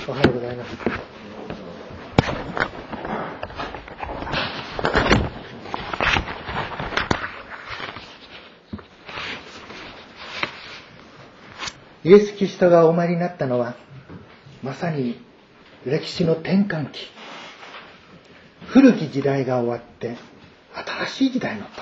おはようございます。イエス・キリストがお参りになったのは、まさに歴史の転換期。古き時代が終わって新しい時代の到来。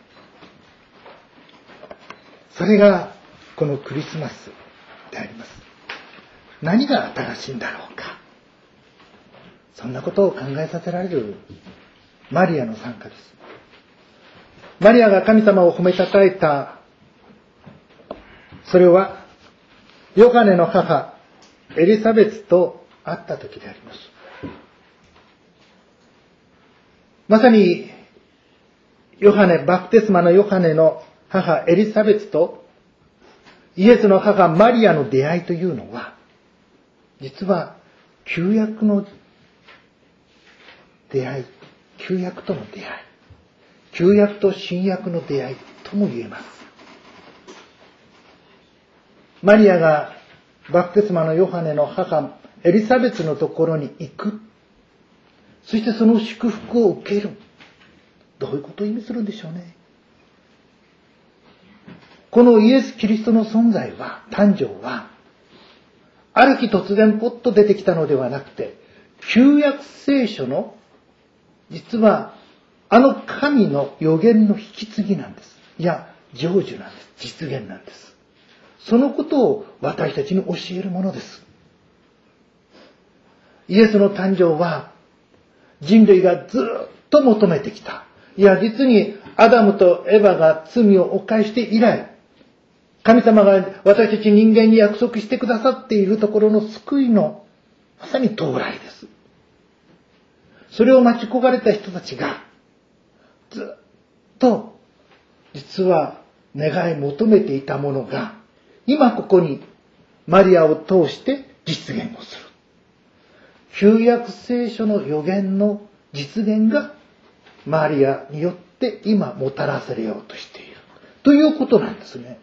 それがこのクリスマスであります。何が新しいんだろうか。そんなことを考えさせられるマリアの参加です。マリアが神様を褒めたたえた、それはヨハネの母エリザベツと会った時であります。まさにバプテスマのヨハネの母エリザベツとイエスの母マリアの出会いというのは、実は旧約の出会い、旧約との出会い、旧約と新約の出会いとも言えます。マリアがバプテスマのヨハネの母エリザベツのところに行く。そしてその祝福を受ける。どういうことを意味するんでしょうね。このイエス・キリストの存在は、誕生は、ある日突然ポッと出てきたのではなくて、旧約聖書の、実は、あの神の予言の引き継ぎなんです。いや、成就なんです。実現なんです。そのことを私たちに教えるものです。イエスの誕生は、人類がずっと求めてきた。いや、実にアダムとエヴァが罪を犯して以来、神様が私たち人間に約束してくださっているところの救いの、まさに到来です。それを待ち焦がれた人たちが、ずっと、実は願い求めていたものが、今ここにマリアを通して実現をする。旧約聖書の予言の実現がマリアによって今もたらされようとしている。ということなんですね。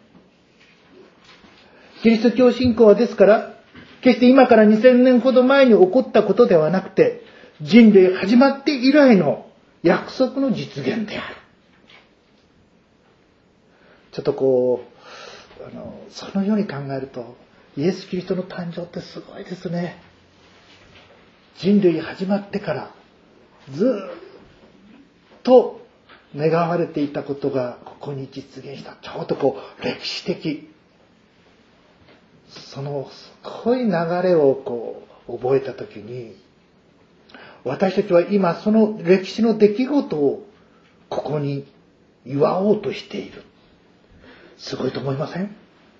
キリスト教信仰はですから、決して今から2000年ほど前に起こったことではなくて、人類始まって以来の約束の実現である。ちょっとそのように考えると、イエス・キリストの誕生ってすごいですね。人類始まってからずっと願われていたことがここに実現した。ちょうど歴史的、そのすごい流れを覚えたときに、私たちは今その歴史の出来事をここに祝おうとしている。すごいと思いません？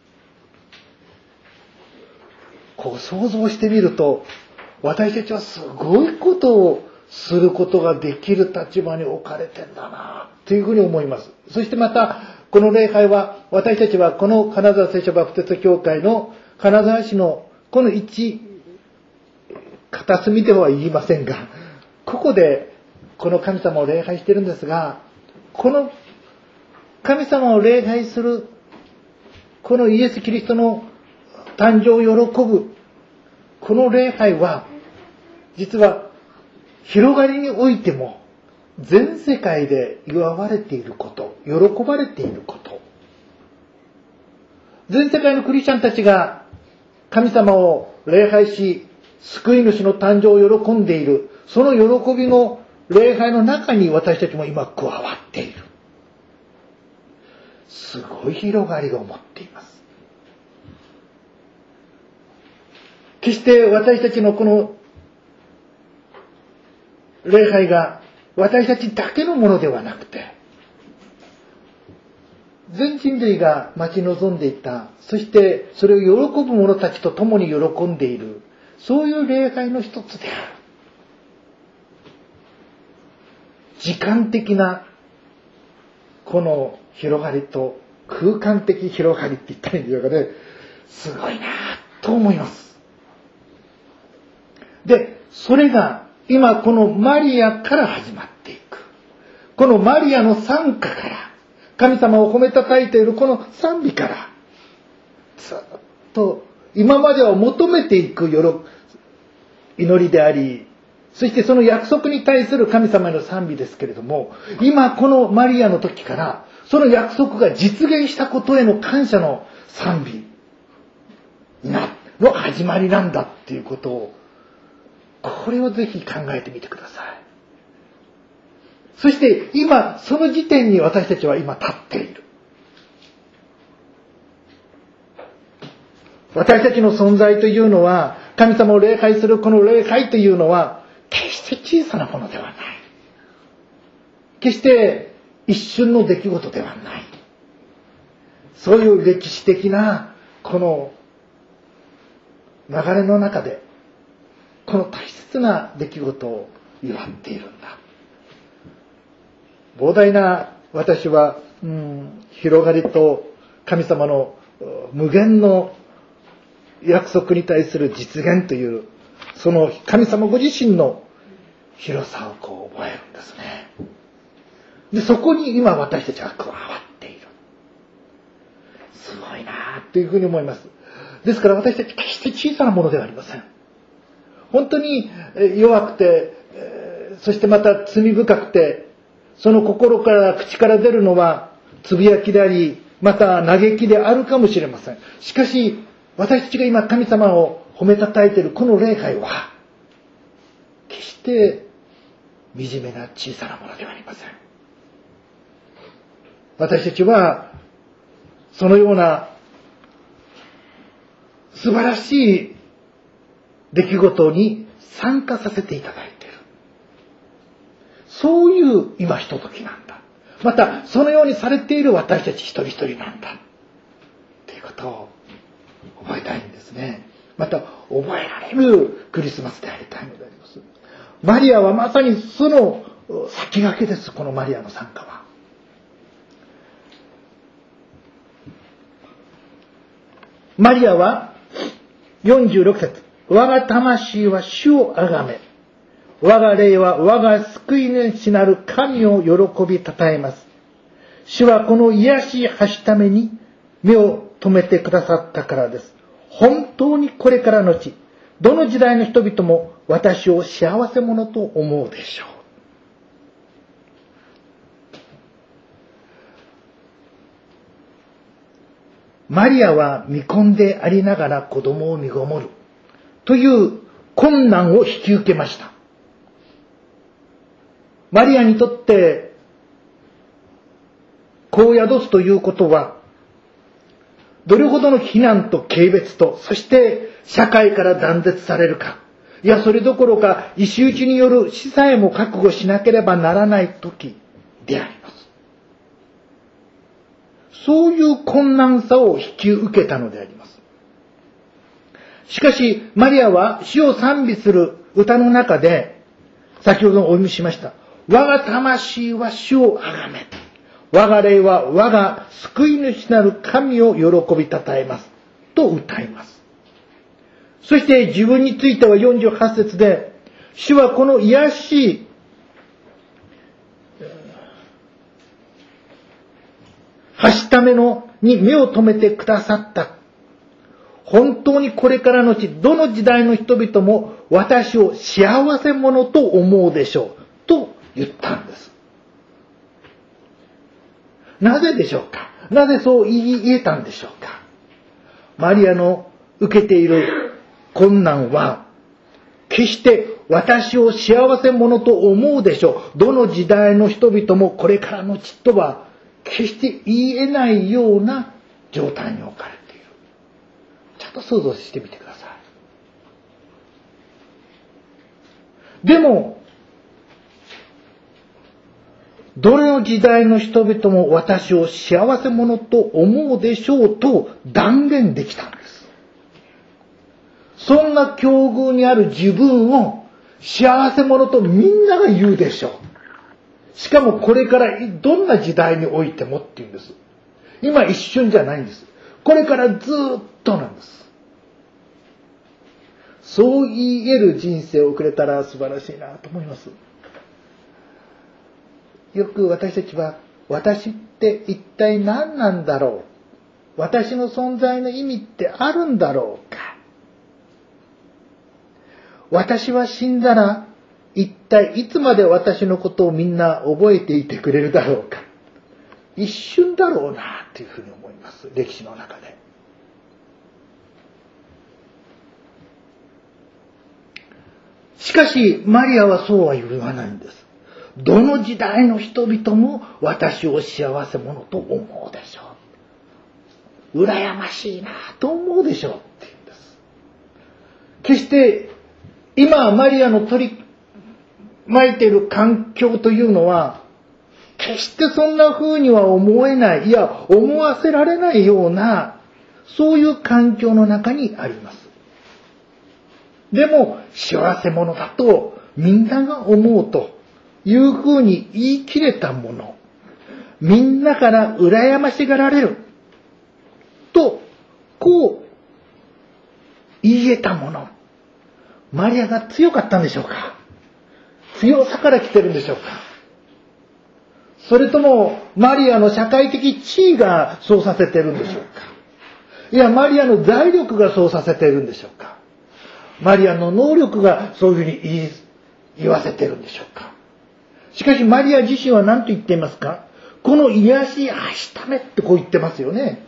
想像してみると、私たちはすごいことをすることができる立場に置かれてんだなというふうに思います。そしてまた、この礼拝は、私たちはこの金沢聖書バプテスト教会の金沢市のこの一片隅では言いませんが、ここでこの神様を礼拝しているんですが、この神様を礼拝する、このイエス・キリストの誕生を喜ぶ、この礼拝は、実は広がりにおいても、全世界で祝われていること、喜ばれていること。全世界のクリスチャンたちが神様を礼拝し、救い主の誕生を喜んでいる、その喜びの礼拝の中に私たちも今加わっている。すごい広がりを持っています。決して私たちのこの礼拝が私たちだけのものではなくて、全人類が待ち望んでいた、そしてそれを喜ぶ者たちと共に喜んでいる、そういう礼拝の一つである。時間的なこの広がりと空間的広がりって言ったらいいんでしょうかね。すごいなと思います。で、それが今このマリアから始まっていく。このマリアの賛歌から、神様を褒めたたえているこの賛美から、ずっと今までは求めていく祈りであり、そしてその約束に対する神様への賛美ですけれども、今このマリアの時から、その約束が実現したことへの感謝の賛美の始まりなんだっていうことを、これをぜひ考えてみてください。そして今、その時点に私たちは今立っている。私たちの存在というのは、神様を礼拝するこの礼拝というのは、決して小さなものではない。決して一瞬の出来事ではない。そういう歴史的なこの流れの中で、この大切な出来事を祝っているんだ。膨大な私は、広がりと神様の無限の約束に対する実現という、その神様ご自身の広さを覚えるんですね。で、そこに今私たちは加わっている。すごいなというふうに思います。ですから私たち決して小さなものではありません。本当に弱くて、そしてまた罪深くて、その心から口から出るのはつぶやきであり、また嘆きであるかもしれません。しかし私たちが今神様を褒めたたえているこの礼拝は、決して惨めな小さなものではありません。私たちはそのような素晴らしい出来事に参加させていただいている。そういう今ひとときなんだ。またそのようにされている私たち一人一人なんだということを覚えたいんですね。また覚えられるクリスマスでありたいのであります。マリアはまさにその先駆けです。このマリアの参加は。マリアは46節、我が魂は主をあがめ、我が霊は我が救い主なる神を喜びたたえます。主はこの癒しはしために目を留めてくださったからです。本当にこれからのち、どの時代の人々も私を幸せ者と思うでしょう。マリアは未婚でありながら子供を身ごもるという困難を引き受けました。マリアにとって子を宿すということは、どれほどの非難と軽蔑と、そして社会から断絶されるか、いやそれどころか石打ちによる死さえも覚悟しなければならない時であります。そういう困難さを引き受けたのであります。しかしマリアは主を賛美する歌の中で、先ほどお読みしました、我が魂は主をあがめ、我が霊は我が救い主なる神を喜びたたえますと歌います。そして自分については48節で、主はこの癒しはしためのに目を留めてくださった。本当にこれからのち、どの時代の人々も私を幸せ者と思うでしょうと言ったんです。なぜでしょうか。なぜそう言えたんでしょうか。マリアの受けている困難は、決して私を幸せ者と思うでしょう。どの時代の人々もこれからのちとは決して言えないような状態に置かれている。ちょっと想像してみてください。でも、どの時代の人々も私を幸せ者と思うでしょうと断言できたんです。そんな境遇にある自分を幸せ者とみんなが言うでしょう。しかもこれからどんな時代においてもっていうんです。今一瞬じゃないんです。これからずっとなんです。そう言える人生を送れたら素晴らしいなと思います。よく私たちは、私って一体何なんだろう、私の存在の意味ってあるんだろうか、 私は死んだら一体いつまで私のことをみんな覚えていてくれるだろうか。一瞬だろうなというふうに思います。歴史の中で。しかしマリアはそうは言わないんです。どの時代の人々も私を幸せ者と思うでしょう。羨ましいなと思うでしょうって言うんです。決して今マリアの取り巻いている環境というのは決してそんな風には思えない、いや思わせられないようなそういう環境の中にあります。でも幸せ者だとみんなが思うという風に言い切れたもの、みんなから羨ましがられるとこう言い得たもの、マリアが強かったんでしょうか。強さから来てるんでしょうか。それともマリアの社会的地位がそうさせてるんでしょうか。いやマリアの財力がそうさせているんでしょうか。マリアの能力がそういうふうに言わせてるんでしょうか。しかしマリア自身は何と言っていますか。この癒しはしためってこう言ってますよね。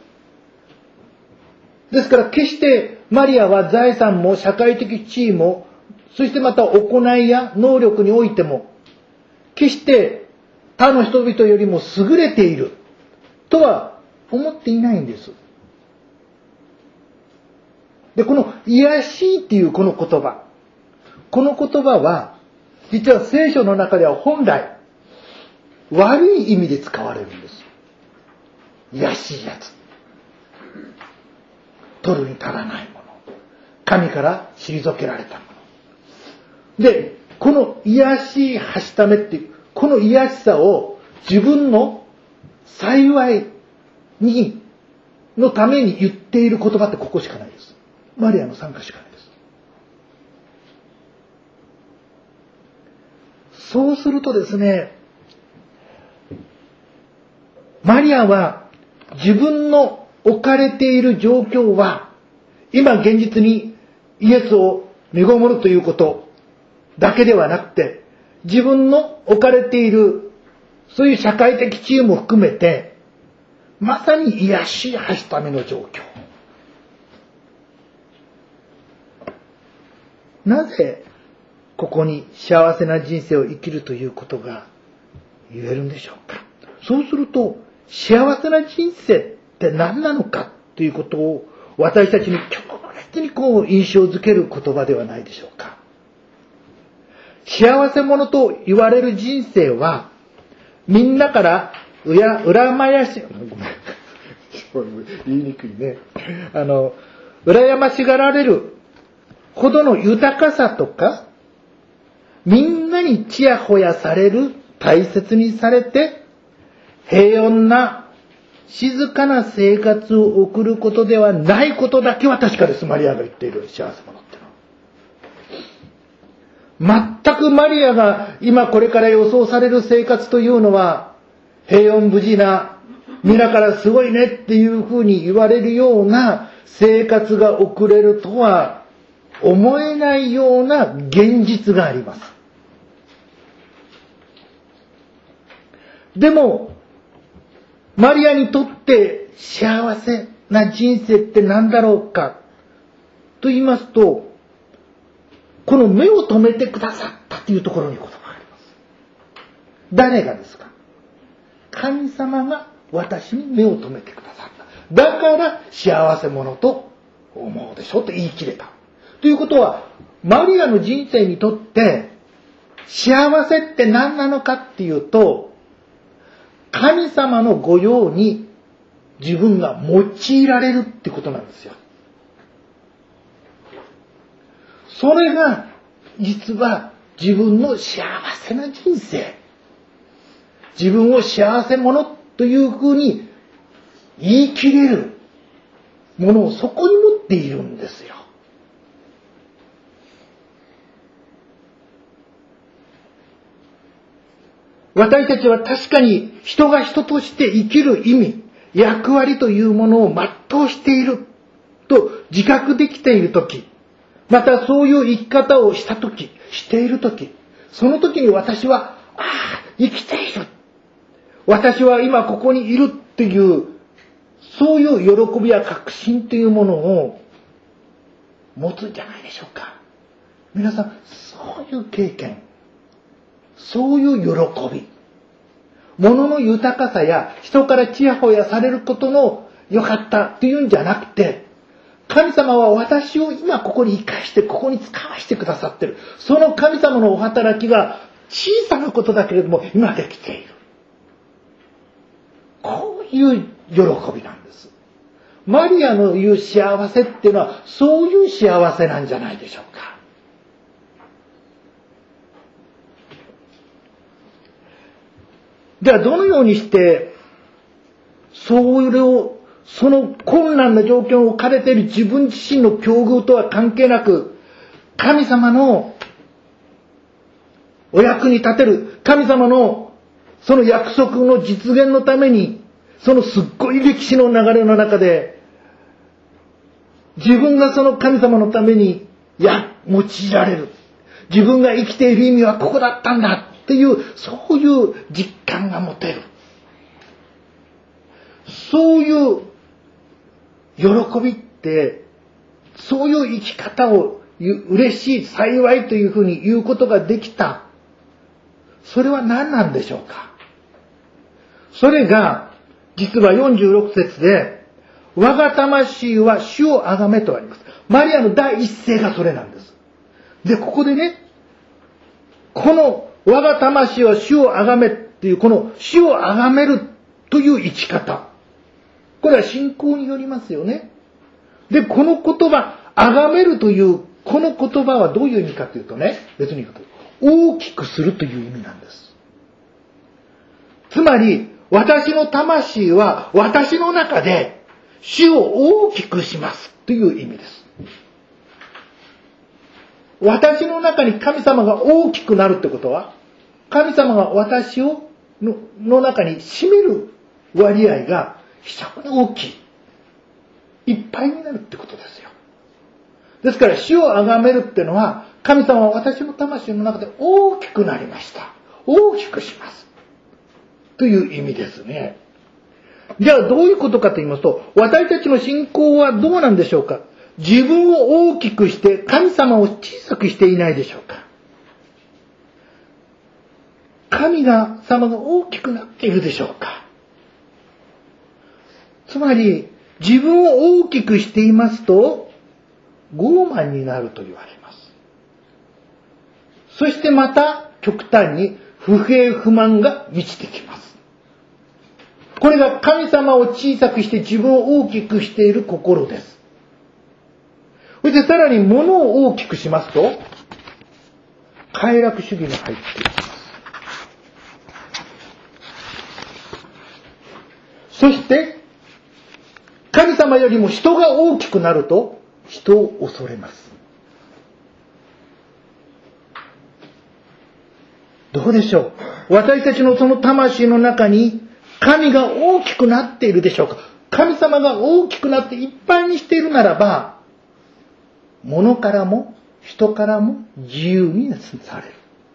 ですから決してマリアは財産も社会的地位も、そしてまた行いや能力においても決して他の人々よりも優れているとは思っていないんです。で、この癒しっていうこの言葉は実は聖書の中では本来悪い意味で使われるんです。癒しいやつ、取るに足らないもの、神から退けられたもので、この癒しいはしためっていうこの癒しさを自分の幸いのために言っている言葉ってここしかないです。マリアの参加しかないです。そうするとですね、マリアは自分の置かれている状況は今現実にイエスを身ごもるということだけではなくて、自分の置かれているそういう社会的地位も含めてまさに癒しはしための状況。なぜここに幸せな人生を生きるということが言えるんでしょうか。そうすると幸せな人生って何なのかということを私たちに強烈に印象づける言葉ではないでしょうか。幸せ者と言われる人生はみんなから羨まし言いにくいね。羨ましがられるほどの豊かさとか、みんなにちやほやされる、大切にされて平穏な静かな生活を送ることではないことだけは確かです。マリアが言っている幸せ者ってのは全くマリアが今これから予想される生活というのは平穏無事な、皆からすごいねっていうふうに言われるような生活が送れるとは思えないような現実があります。でもマリアにとって幸せな人生って何だろうかと言いますと、この目を留めてくださったというところに言葉があります。誰がですか。神様が私に目を留めてくださった。だから幸せ者と思うでしょと言い切れた。ということはマリアの人生にとって幸せって何なのかっていうと、神様の御用に自分が用いられるってことなんですよ。それが実は自分の幸せな人生、自分を幸せ者というふうに言い切れるものをそこに持っているんですよ。私たちは確かに人が人として生きる意味、役割というものを全うしていると自覚できているとき、 またそういう生き方をしたとき、しているとき、その時に私は、生きている。私は今ここにいるっていう、そういう喜びや確信というものを持つんじゃないでしょうか。皆さん、そういう経験、そういう喜び、物の豊かさや人からちやほやされることの良かったっていうんじゃなくて、神様は私を今ここに生かして、ここに使わせてくださってる。その神様のお働きが小さなことだけれども今できている。こういう喜びなんです。マリアの言う幸せっていうのはそういう幸せなんじゃないでしょうか。ではどのようにしてその困難な状況を置かれている自分自身の境遇とは関係なく、神様のお役に立てる、神様のその約束の実現のために、そのすっごい歴史の流れの中で、自分がその神様のために用いられる。自分が生きている意味はここだったんだっていう、そういう実感が持てる。そういう喜びって、そういう生き方を嬉しい、幸いというふうに言うことができた。それは何なんでしょうか。それが、実は46節で、我が魂は主をあがめとあります。マリアの第一声がそれなんです。で、ここでね、この我が魂は主をあがめっていう、この主をあがめるという生き方。これは信仰によりますよね。で、この言葉、あがめるという、この言葉はどういう意味かというとね、別に言うと、大きくするという意味なんです。つまり、私の魂は私の中で主を大きくしますという意味です。私の中に神様が大きくなるってことは、神様が私の中に占める割合が非常に大きい。いっぱいになるってことですよ。ですから、主をあがめるっていうのは、神様は私の魂の中で大きくなりました。大きくします。という意味ですね。じゃあどういうことかと言いますと、私たちの信仰はどうなんでしょうか。自分を大きくして神様を小さくしていないでしょうか。神様が大きくなっているでしょうか。つまり、自分を大きくしていますと、傲慢になると言われます。そしてまた、極端に不平不満が満ちてきます。これが神様を小さくして自分を大きくしている心です。そしてさらに物を大きくしますと、快楽主義が入っています。そして、神様よりも人が大きくなると、人を恐れます。どうでしょう。私たちのその魂の中に、神が大きくなっているでしょうか。神様が大きくなっていっぱいにしているならば、物からも人からも自由にされる。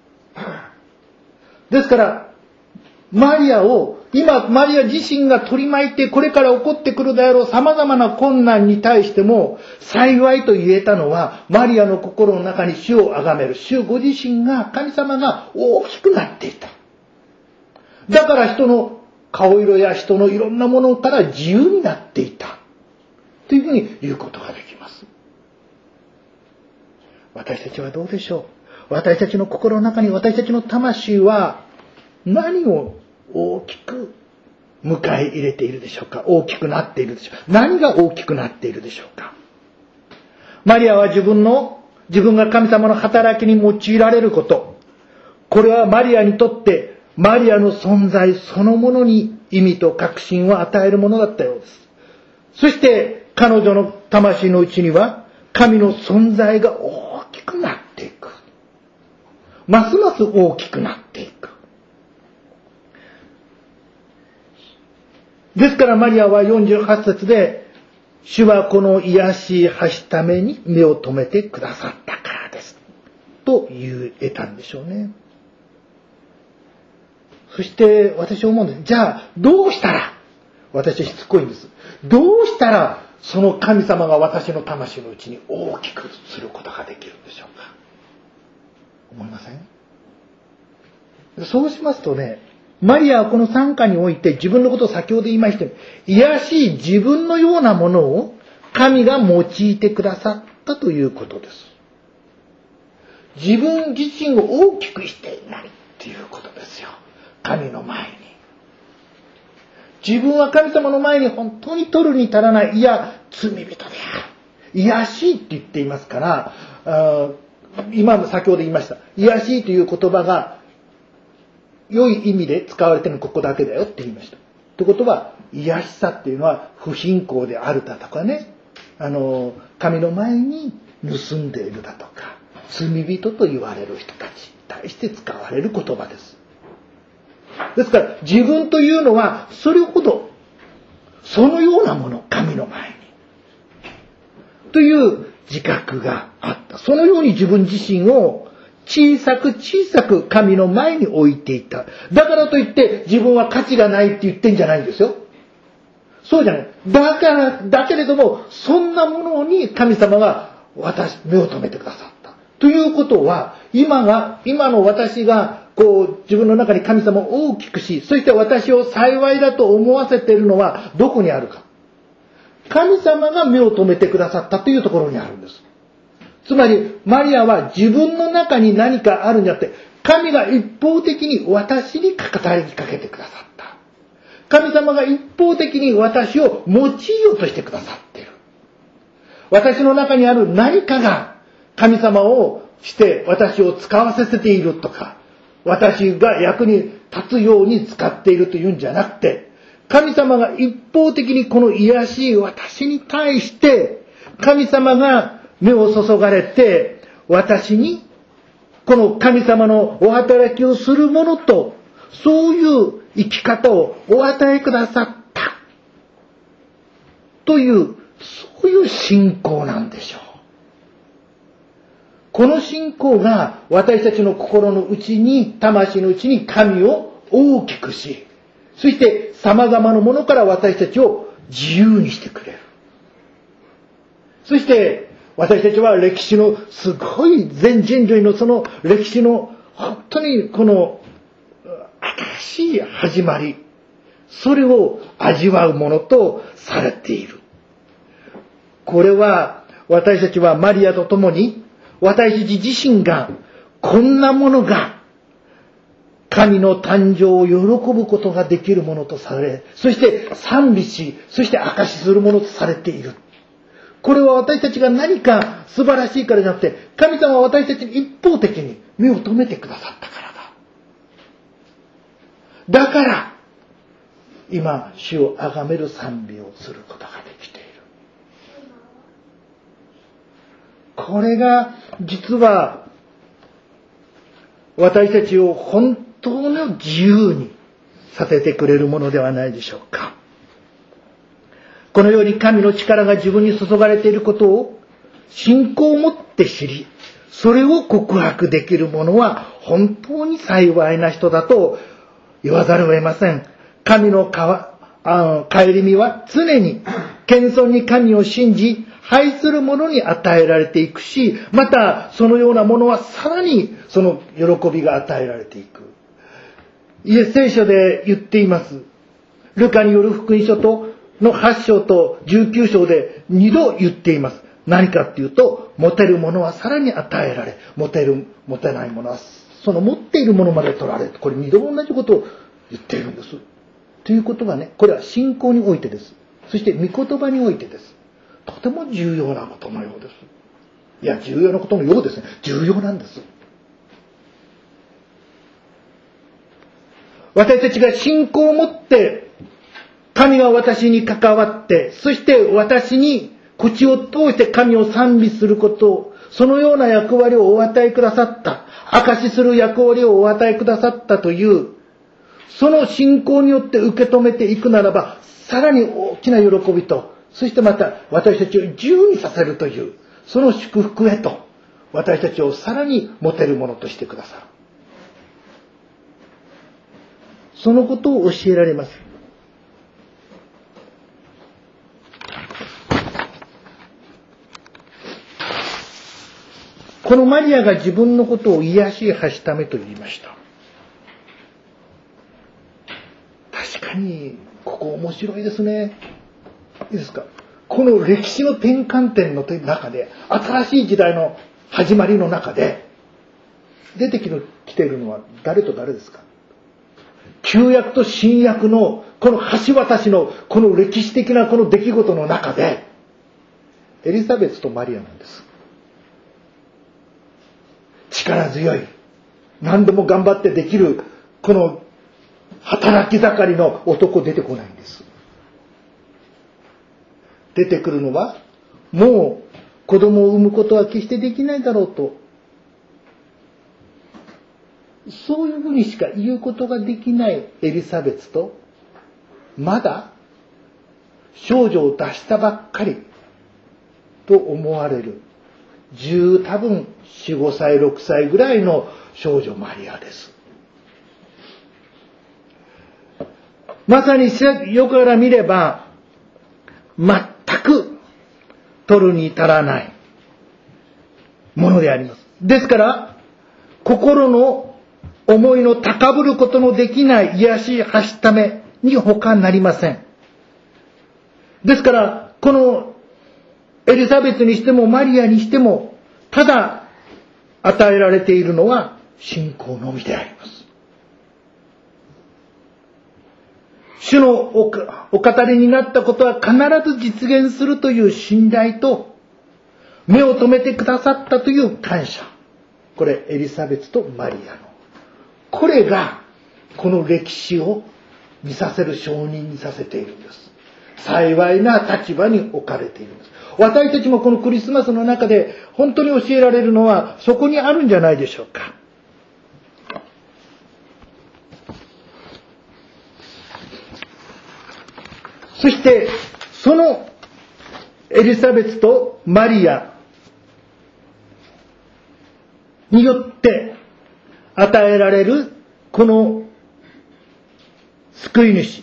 ですから、マリア自身が取り巻いてこれから起こってくるであろう様々な困難に対しても幸いと言えたのは、マリアの心の中に主をあがめる。主ご自身が、神様が大きくなっていた。だから人の顔色や人のいろんなものから自由になっていた。というふうに言うことができます。私たちはどうでしょう。私たちの心の中に、私たちの魂は何を大きく迎え入れているでしょうか。大きくなっているでしょうか。何が大きくなっているでしょうか。マリアは自分が神様の働きに用いられること、これはマリアにとってマリアの存在そのものに意味と確信を与えるものだったようです。そして彼女の魂のうちには神の存在が大きくなっていく。ますます大きくなっていく。ですからマリアは48節で、 主はこの癒しはすために目を留めてくださったからです。と言えたんでしょうね。そして私は思うんです。じゃあ、どうしたら、私はしつこいんです。どうしたら、その神様が私の魂のうちに大きくすることができるんでしょうか。思いません？そうしますとね、マリアはこの賛歌において自分のことを先ほど言いましたように、癒しい自分のようなものを神が用いてくださったということです。自分自身を大きくしていないっていうことですよ。神の前に。自分は神様の前に本当に取るに足らない、いや、罪人である。癒しいって言っていますから、今も先ほど言いました。癒しいという言葉が良い意味で使われているのはここだけだよって言いました。ということは、癒しさっていうのは不貧困であるだとかね、神の前に盗んでいるだとか、罪人と言われる人たちに対して使われる言葉です。ですから自分というのはそれほどそのようなもの、神の前にという自覚があった。そのように自分自身を小さく神の前に置いていた。だからといって自分は価値がないって言ってんじゃないんですよ。そうじゃない。だけれどもそんなものに神様が目を留めてくださった。ということは今の私が自分の中に神様を大きくし、そして私を幸いだと思わせているのはどこにあるか。神様が目を留めてくださったというところにあるんです。つまりマリアは自分の中に何かあるんじゃなくて、神が一方的に私に語りかけてくださった。神様が一方的に私を用いようとしてくださっている。私の中にある何かが神様をして私を使わせているとか、私が役に立つように使っているというんじゃなくて、神様が一方的にこの癒しい私に対して神様が目を注がれて、私にこの神様のお働きをするものと、そういう生き方をお与えくださったという、そういう信仰なんでしょう。この信仰が私たちの心の内に、魂の内に神を大きくし、そして様々なものから私たちを自由にしてくれる。そして私たちは歴史のすごい全人類のその歴史の本当にこの新しい始まり、それを味わうものとされている。これは私たちはマリアと共に、私たち自身がこんなものが神の誕生を喜ぶことができるものとされ、そして賛美し、そして証しするものとされている。これは私たちが何か素晴らしいからじゃなくて、神様は私たちに一方的に目を留めてくださったからだ。だから今主を崇める賛美をすることができている。これが実は私たちを本当の自由にさせてくれるものではないでしょうか。このように神の力が自分に注がれていることを信仰を持って知り、それを告白できる者は本当に幸いな人だと言わざるを得ません。神の顧みは常に謙遜に神を信じ愛する者に与えられていくし、またそのようなものはさらにその喜びが与えられていく。聖書で言っています。ルカによる福音書の8章と19章で2度言っています。何かっていうと、持てるものはさらに与えられ、持てないものはその持っているものまで取られる。これ2度同じことを言っているんです。ということはね、これは信仰においてです。そして御言葉においてです。とても重要なことのようです。いや、重要なことのようですね。重要なんです。私たちが信仰を持って、神が私に関わって、そして私に口を通して神を賛美することを、そのような役割をお与えくださった、証しする役割をお与えくださったという、その信仰によって受け止めていくならば、さらに大きな喜びと、 そしてまた私たちを自由にさせるという、その祝福へと私たちをさらに持てるものとしてくださる。そのことを教えられます。このマリアが自分のことを癒しはしためと言いました。確かにここ面白いですね。いいですか。この歴史の転換点の中で、新しい時代の始まりの中で出てきているのは誰と誰ですか。旧約と新約のこの橋渡しのこの歴史的なこの出来事の中で、エリザベスとマリアなんです。力強い、何でも頑張ってできる、この働き盛りの男出てこないんです。出てくるのは、もう子供を産むことは決してできないだろうと、そういうふうにしか言うことができないエリザベスと、まだ少女を出したばっかりと思われる多分4、5歳、6歳ぐらいの少女マリアです。まさに世から見れば全く取るに足らないものであります。ですから心の思いの高ぶることのできない癒しはしために他なりません。ですからこのエリザベスにしてもマリアにしても、ただ与えられているのは信仰のみであります。主のお語りになったことは必ず実現するという信頼と、目を留めてくださったという感謝。これエリザベスとマリアの、これがこの歴史を見させる証人にさせているんです。幸いな立場に置かれているんです。私たちもこのクリスマスの中で本当に教えられるのはそこにあるんじゃないでしょうか。そしてそのエリザベスとマリアによって与えられるこの救い主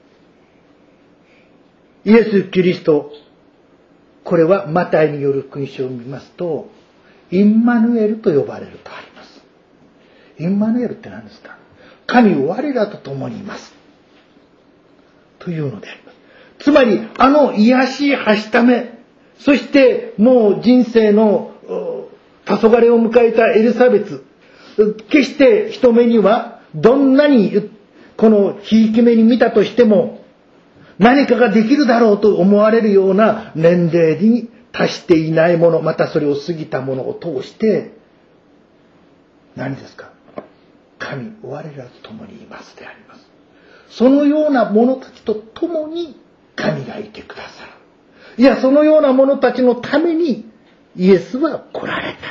イエス・キリスト、これはマタイによる福音書を見ますとインマヌエルと呼ばれるとあります。インマヌエルって何ですか。神は我らと共にいますというのであります。つまりあの癒しはしため、そしてもう人生の黄昏を迎えたエリザベス、決して人目にはどんなにこのひいき目に見たとしても何かができるだろうと思われるような年齢に達していないもの、またそれを過ぎたものを通して何ですか。神我らと共にいますであります。そのような者たちと共に神がいてくださる。いや、そのような者たちのためにイエスは来られた。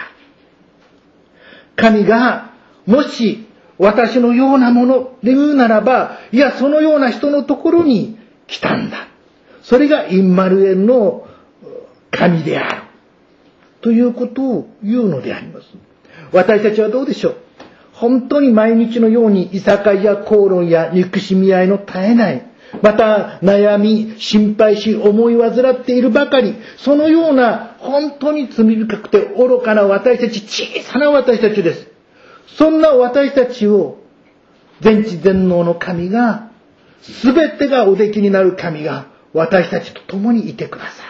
神がもし私のようなもので言うならば、いや、そのような人のところに来たんだ。それがインマヌエルの神であるということを言うのであります。私たちはどうでしょう。本当に毎日のようにいさかいや口論や憎しみ合いの絶えない、また悩み心配し思い患っているばかり、そのような本当に罪深くて愚かな私たち、小さな私たちです。そんな私たちを全知全能の神が、全てがおできになる神が私たちと共にいてくださる。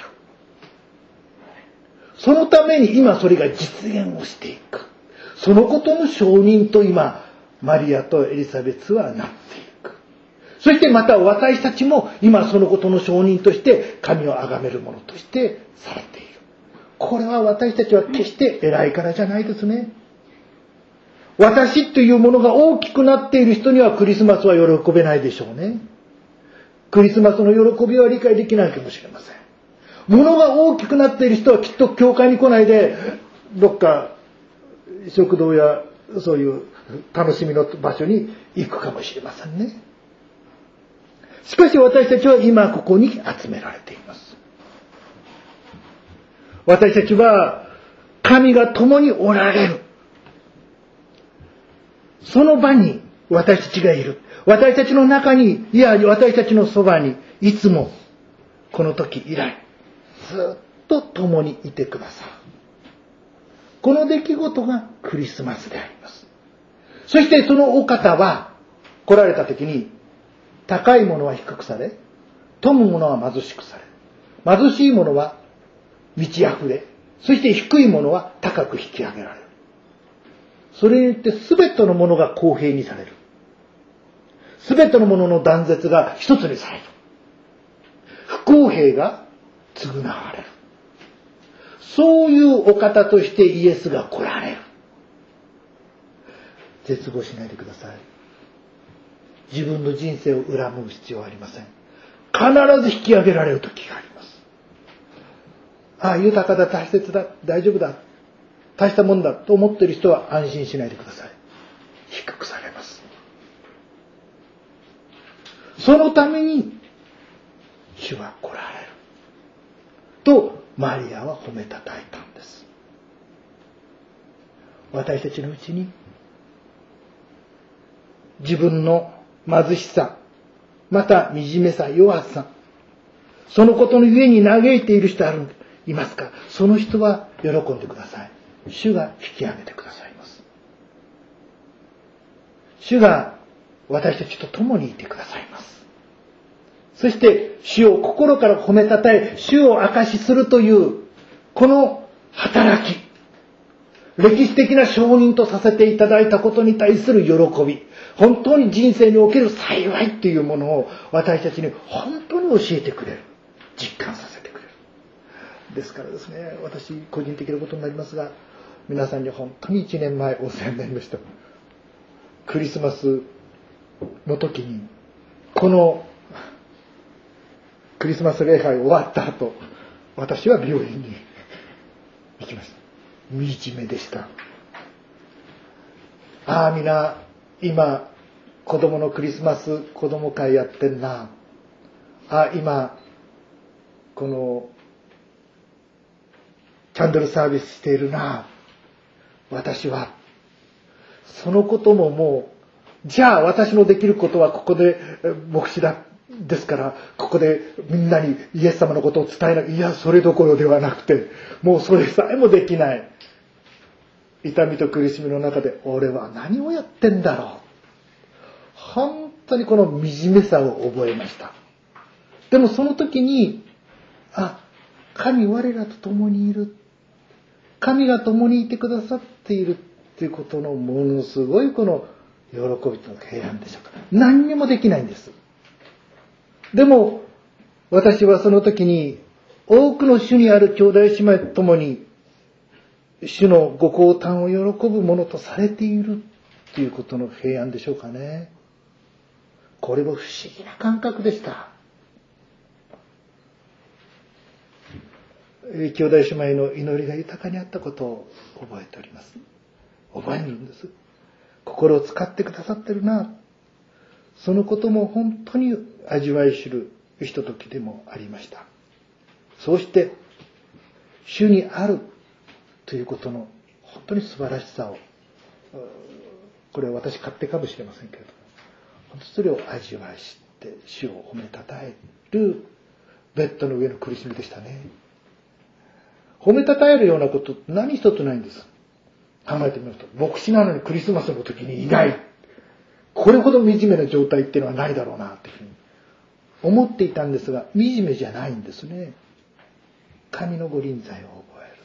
そのために今それが実現をしていく。そのことの証人と今マリアとエリザベスはなっていく。そしてまた私たちも今そのことの証人として神を崇めるものとしてされている。これは私たちは決して偉いからじゃないですね。私というものが大きくなっている人にはクリスマスは喜べないでしょうね。クリスマスの喜びは理解できないかもしれません。物が大きくなっている人はきっと教会に来ないでどっか食堂やそういう楽しみの場所に行くかもしれませんね。しかし私たちは今ここに集められています。 私たちは神が共におられる。その場に私たちがいる。私たちの中に、いや私たちのそばにいつもこの時以来ずっと共にいてくださる。この出来事がクリスマスであります。そしてそのお方は来られた時に、高いものは低くされ、富むものは貧しくされ、貧しいものは満ち溢れ、そして低いものは高く引き上げられる。それによって全てのものが公平にされる。全てのものの断絶が一つにされる。不公平が償われる。そういうお方としてイエスが来られる。絶望しないでください。自分の人生を恨む必要はありません。必ず引き上げられる時があります。ああ、豊かだ、大切だ、大丈夫だ、大したもんだと思っている人は安心しないでください。低くされます。そのために主は来られるとマリアは褒めたたえたんです。私たちのうちに自分の貧しさ、また惨めさ、弱さ、そのことのゆえに嘆いている人いますか？その人は喜んでください。主が引き上げてくださいます。主が私たちと共にいてくださいます。そして主を心から褒めたたえ、主を証しするというこの働き、歴史的な承認とさせていただいたことに対する喜び、本当に人生における幸いというものを私たちに本当に教えてくれる、実感させてくれる。ですからですね、私個人的なことになりますが、皆さんに本当に1年前お世話になりました。クリスマスの時にこのクリスマス礼拝終わった後、私は病院に行きました。惨めでした。ああ、皆今子供のクリスマス子供会やってんな。ああ、今このキャンドルサービスしているな。私はそのことももう、じゃあ私のできることはここで牧師ですからここでみんなにイエス様のことを伝えない。いや、それどころではなくて、もうそれさえもできない。痛みと苦しみの中で俺は何をやってんだろう。本当にこの惨めさを覚えました。でもその時に、神我らと共にいる、神が共にいてくださっているっていうことのものすごいこの喜びと平安でしょうか。何にもできないんです。でも私はその時に多くの主にある兄弟姉妹と共に主のご降誕を喜ぶものとされているということの平安でしょうかね。これも不思議な感覚でした。兄弟姉妹の祈りが豊かにあったことを覚えております。覚えるんです。心を使ってくださってるな。そのことも本当に味わい知るひとときでもありました。そうして主にあるということの本当に素晴らしさを、これは私勝手かもしれませんけれども、本当にそれを味わい知って主を褒めたたえるベッドの上の苦しみでしたね。褒めたたえるようなこと何一つないんです。考えてみますと、牧師なのにクリスマスの時にいない、これほど惨めな状態っていうのはないだろうなというふうに思っていたんですが、惨めじゃないんですね。神のご臨在を覚える。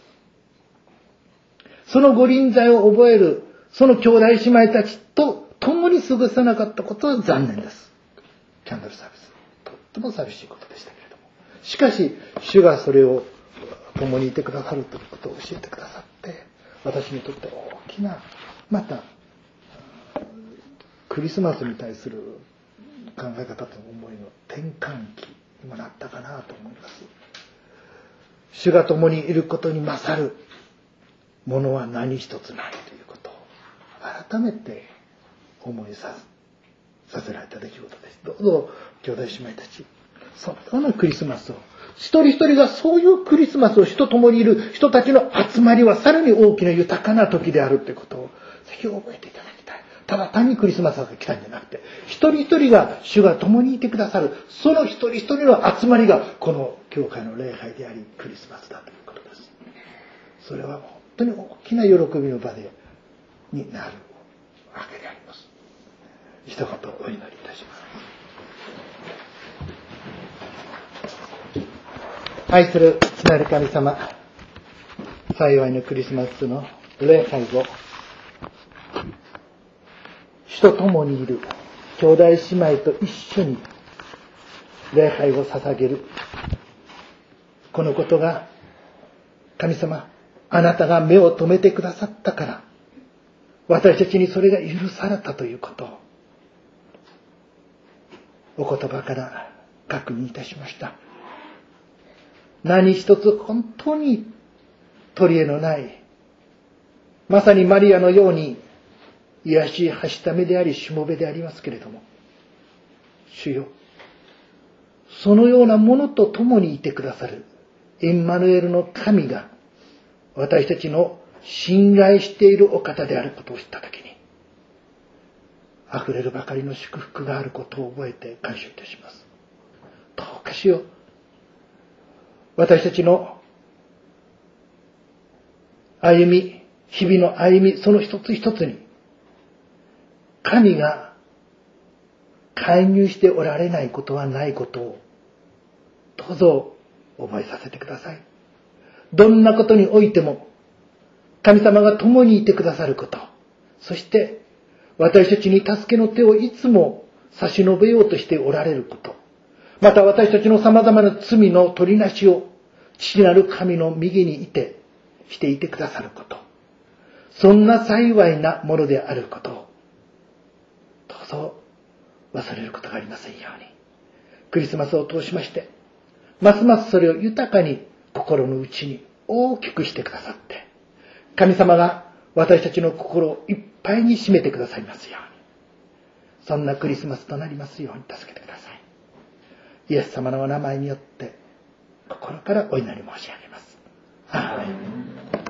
そのご臨在を覚える、その兄弟姉妹たちと共に過ごさなかったことは残念です。キャンドルサービス、とっても寂しいことでしたけれども、しかし主がそれを共にいてくださるということを教えてくださって、私にとって大きな、またクリスマスに対する考え方と思いの転換期にもなったかなと思います。主が共にいることに勝るものは何一つないということを改めて思いさせられた出来事です。どうぞ兄弟姉妹たち、 そのようなクリスマスを、一人一人がそういうクリスマスを人ともにいる人たちの集まりはさらに大きな豊かな時であるということをぜひ覚えていただきたい。ただ単にクリスマスが来たんじゃなくて、一人一人が主が共にいてくださる、その一人一人の集まりがこの教会の礼拝でありクリスマスだということです。それは本当に大きな喜びの場になるわけであります。一言お祈りいたします。愛する父なる神様、幸いのクリスマスの礼拝を主と共にいる兄弟姉妹と一緒に礼拝を捧げる、このことが神様、あなたが目を留めてくださったから私たちにそれが許されたということをお言葉から確認いたしました。何一つ本当に取り柄のない、まさにマリアのように癒しいはしためでありしもべでありますけれども、主よ、そのようなものと共にいてくださるエンマヌエルの神が私たちの信頼しているお方であることを知ったときに、溢れるばかりの祝福があることを覚えて感謝いたします。どうかしよう、私たちの歩み、日々の歩み、その一つ一つに神が介入しておられないことはないことをどうぞ覚えさせてください。どんなことにおいても神様が共にいてくださること、そして私たちに助けの手をいつも差し伸べようとしておられること、また私たちの様々な罪の取りなしを父なる神の右にいてしていてくださること、そんな幸いなものであることをどうぞ忘れることがありませんように、クリスマスを通しましてますますそれを豊かに心の内に大きくしてくださって、神様が私たちの心をいっぱいに占めてくださいますように、そんなクリスマスとなりますように助けてください。イエス様のお名前によって心からお祈り申し上げます。アーメン。